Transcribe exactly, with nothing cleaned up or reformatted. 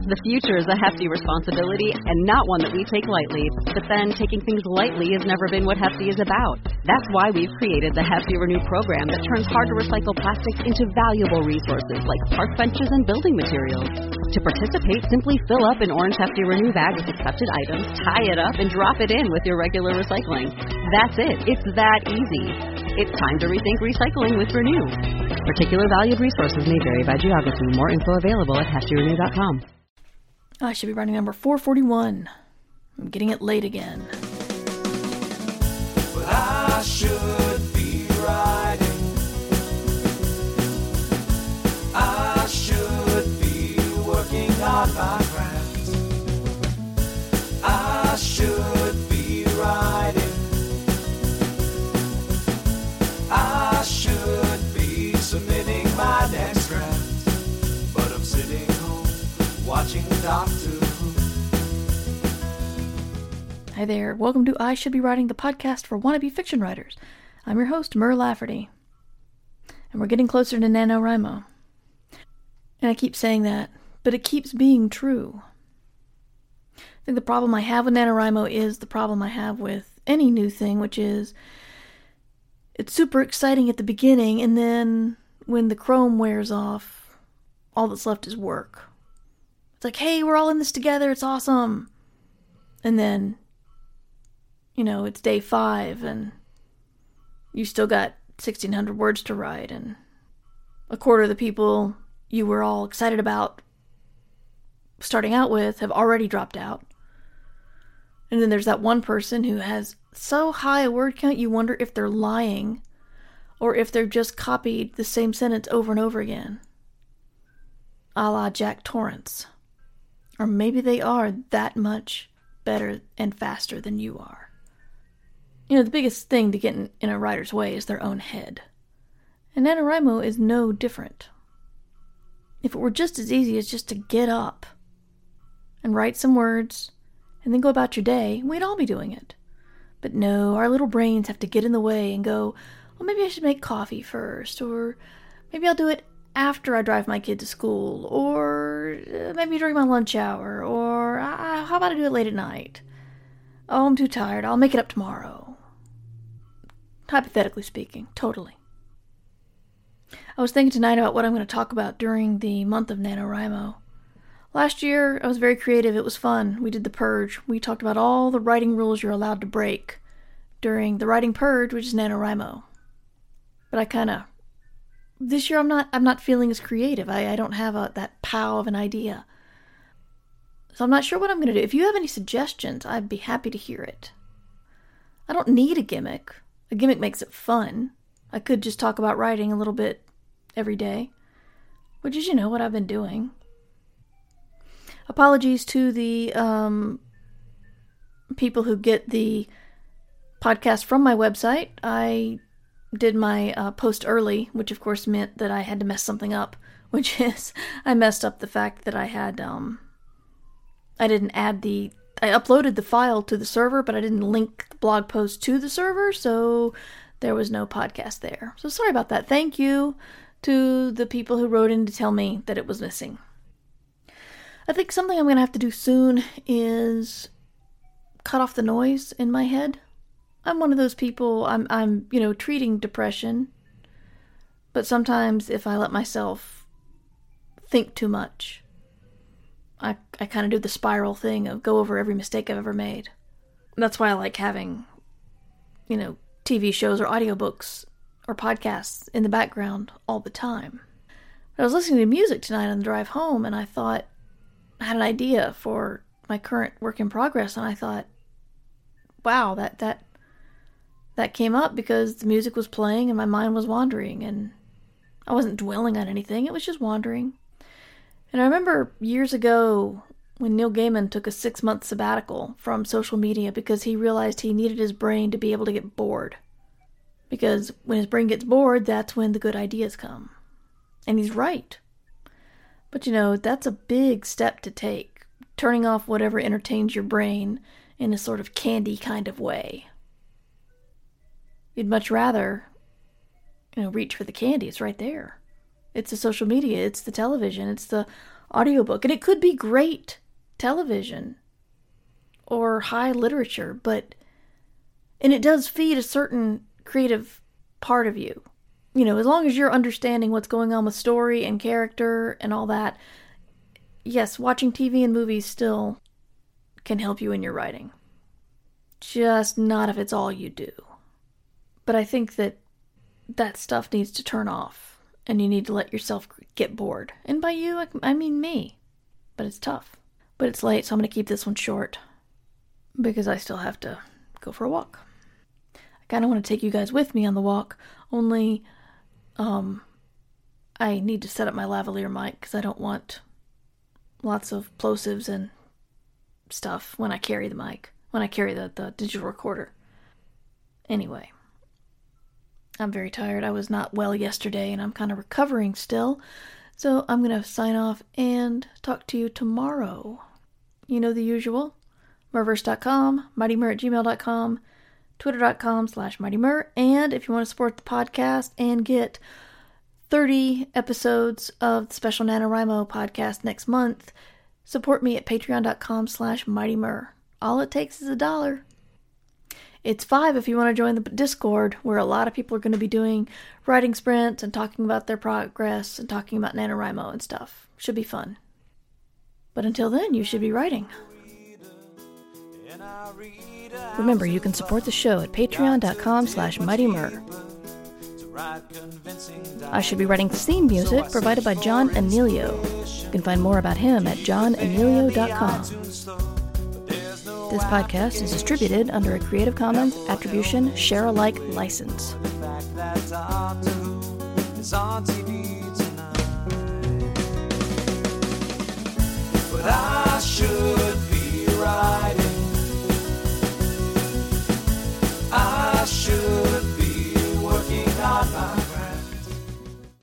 The future is a hefty responsibility and not one that we take lightly. But then, taking things lightly has never been what Hefty is about. That's why we've created the Hefty Renew program that turns hard-to-recycle plastics into valuable resources like park benches and building materials. To participate, simply fill up an orange Hefty Renew bag with accepted items, tie it up, and drop it in with your regular recycling. That's it. It's that easy. It's time to rethink recycling with Renew. Particular valued resources may vary by geography. More info available at hefty renew dot com. I should be writing number four forty-one. I'm getting it late again. But I should be writing. I should be working on my craft. I should be writing. I should be submitting my next draft. But I'm sitting home watching Doctor Who. Hi there, welcome to I Should Be Writing, the podcast for wannabe fiction writers. I'm your host, Mur Lafferty. And we're getting closer to NaNoWriMo. And I keep saying that, but it keeps being true. I think the problem I have with NaNoWriMo is the problem I have with any new thing, which is it's super exciting at the beginning, and then when the chrome wears off, all that's left is work. It's like, hey, we're all in this together, it's awesome. And then, you know, it's day five, and you still got sixteen hundred words to write, and a quarter of the people you were all excited about starting out with have already dropped out. And then there's that one person who has so high a word count you wonder if they're lying or if they've just copied the same sentence over and over again. A la Jack Torrance. Or maybe they are that much better and faster than you are. You know, the biggest thing to get in, in a writer's way is their own head. And NaNoWriMo is no different. If it were just as easy as just to get up and write some words and then go about your day, we'd all be doing it. But no, our little brains have to get in the way and go, well, maybe I should make coffee first, or maybe I'll do it after I drive my kid to school, or maybe during my lunch hour, or uh, how about I do it late at night? Oh, I'm too tired. I'll make it up tomorrow. Hypothetically speaking, totally. I was thinking tonight about what I'm going to talk about during the month of NaNoWriMo. Last year, I was very creative. It was fun. We did the Purge. We talked about all the writing rules you're allowed to break during the writing Purge, which is NaNoWriMo. But I kind of... This year, I'm not I'm not feeling as creative. I, I don't have a, that pow of an idea. So I'm not sure what I'm going to do. If you have any suggestions, I'd be happy to hear it. I don't need a gimmick. A gimmick makes it fun. I could just talk about writing a little bit every day, which is, you know, what I've been doing. Apologies to the um, people who get the podcast from my website. I did my uh, post early, which of course meant that I had to mess something up, which is I messed up the fact that I had, um, I didn't add the, I uploaded the file to the server, but I didn't link the blog post to the server, so there was no podcast there. So sorry about that. Thank you to the people who wrote in to tell me that it was missing. I think something I'm going to have to do soon is cut off the noise in my head. I'm one of those people, I'm, I'm, you know, treating depression, but sometimes if I let myself think too much, I, I kind of do the spiral thing of go over every mistake I've ever made. That's why I like having, you know, T V shows or audiobooks or podcasts in the background all the time. I was listening to music tonight on the drive home, and I thought, I had an idea for my current work in progress, and I thought, wow, that, that, that came up because the music was playing and my mind was wandering, and I wasn't dwelling on anything, it was just wandering. And I remember years ago when Neil Gaiman took a six-month sabbatical from social media because he realized he needed his brain to be able to get bored. Because when his brain gets bored, that's when the good ideas come. And he's right. But you know, that's a big step to take, turning off whatever entertains your brain in a sort of candy kind of way. You'd much rather, you know, reach for the candy. It's right there. It's the social media. It's the television. It's the audiobook. And it could be great television or high literature, but, and it does feed a certain creative part of you. You know, as long as you're understanding what's going on with story and character and all that, yes, watching T V and movies still can help you in your writing. Just not if it's all you do. But I think that that stuff needs to turn off, and you need to let yourself get bored. And by you, I, I mean me. But it's tough. But it's late, so I'm going to keep this one short, because I still have to go for a walk. I kind of want to take you guys with me on the walk, only um, I need to set up my lavalier mic, because I don't want lots of plosives and stuff when I carry the mic, when I carry the, the digital recorder. Anyway, I'm very tired. I was not well yesterday, and I'm kind of recovering still, so I'm going to sign off and talk to you tomorrow. You know the usual. Murverse dot com, mightymur at gmail dot com, twitter dot com slash mightymur, and if you want to support the podcast and get thirty episodes of the special NaNoWriMo podcast next month, support me at patreon dot com slash mightymur. All it takes is a dollar. It's five if you want to join the Discord, where a lot of people are going to be doing writing sprints and talking about their progress and talking about NaNoWriMo and stuff. Should be fun. But until then, you should be writing. Remember, you can support the show at patreon dot com slash mightymur. I Should Be Writing theme music provided by John Anelio. You can find more about him at john anelio dot com. This podcast is distributed under a Creative Commons Attribution Share-alike license.